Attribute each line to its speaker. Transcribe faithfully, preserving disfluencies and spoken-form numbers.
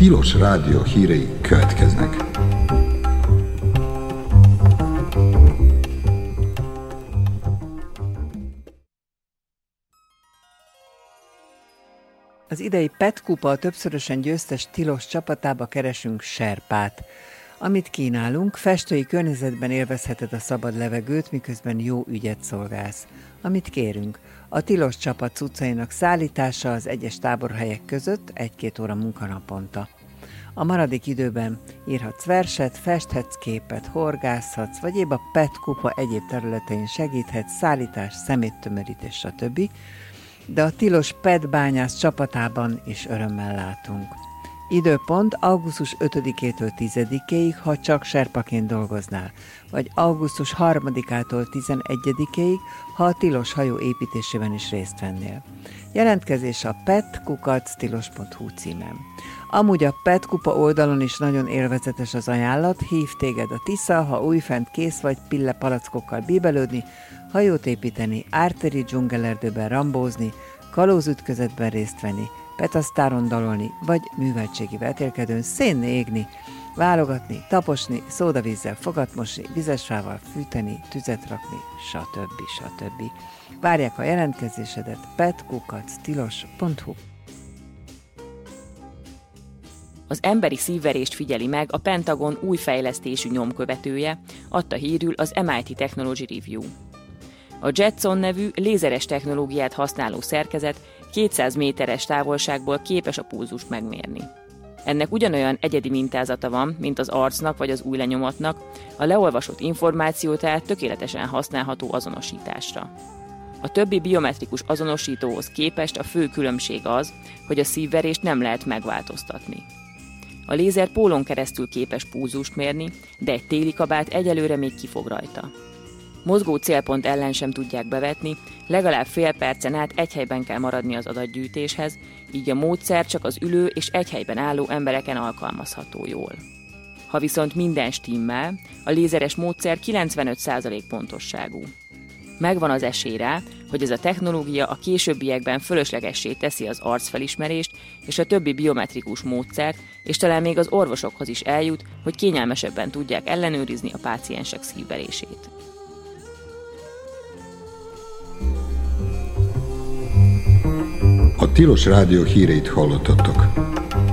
Speaker 1: Tilos Rádió hírei következnek.
Speaker 2: Az idei pé e té kupa többszörösen győztes Tilos csapatába keresünk serpát. Amit kínálunk, festői környezetben élvezheted a szabad levegőt, miközben jó ügyet szolgálsz. Amit kérünk, a Tilos csapat cuccainak szállítása az egyes táborhelyek között egy-két óra munkanaponta. A maradék időben írhatsz verset, festhetsz képet, horgászhatsz, vagy épp a pé e té kupa egyéb területein segíthetsz, szállítás, szeméttömörítés, stb., de a Tilos pé e té bányász csapatában is örömmel látunk. Időpont augusztus ötödikétől tizedikéig, ha csak serpaként dolgoznál, vagy augusztus harmadikától tizenegyedikéig, ha a Tilos hajó építésében is részt vennél. Jelentkezés a pet kukac tilos pont hu címen. Amúgy a pé e té kupa oldalon is nagyon élvezetes az ajánlat, hív téged a Tisza, ha újfent kész vagy pille palackokkal bíbelődni, hajót építeni, árteri dzsungelerdőben rambózni, kalózütközetben részt venni, petasztáron dalolni, vagy műveltségi vetélkedőn szénné égni, válogatni, taposni, szódavízzel fogatmosni, vizesfával fűteni, tüzet rakni, stb. stb. Várják a jelentkezésedet pet kukac tilos pont hu.
Speaker 3: Az emberi szívverést figyeli meg a Pentagon új fejlesztésű nyomkövetője, adta hírül az em i té Technology Review. A Jetson nevű lézeres technológiát használó szerkezet kétszáz méteres távolságból képes a pulzust megmérni. Ennek ugyanolyan egyedi mintázata van, mint az arcnak vagy az ujjlenyomatnak, a leolvasott információ tehát tökéletesen használható azonosításra. A többi biometrikus azonosítóhoz képest a fő különbség az, hogy a szívverést nem lehet megváltoztatni. A lézer pólon keresztül képes pulzust mérni, de egy téli kabát egyelőre még kifog rajta. Mozgó célpont ellen sem tudják bevetni, legalább fél percen át egy helyben kell maradni az adatgyűjtéshez, így a módszer csak az ülő és egy helyben álló embereken alkalmazható jól. Ha viszont minden stimmel, a lézeres módszer kilencvenöt százalék pontosságú. Megvan az esély rá, hogy ez a technológia a későbbiekben fölöslegessé teszi az arcfelismerést és a többi biometrikus módszert, és talán még az orvosokhoz is eljut, hogy kényelmesebben tudják ellenőrizni a páciensek szívverését.
Speaker 1: A Tilos Rádió híreit hallottatok.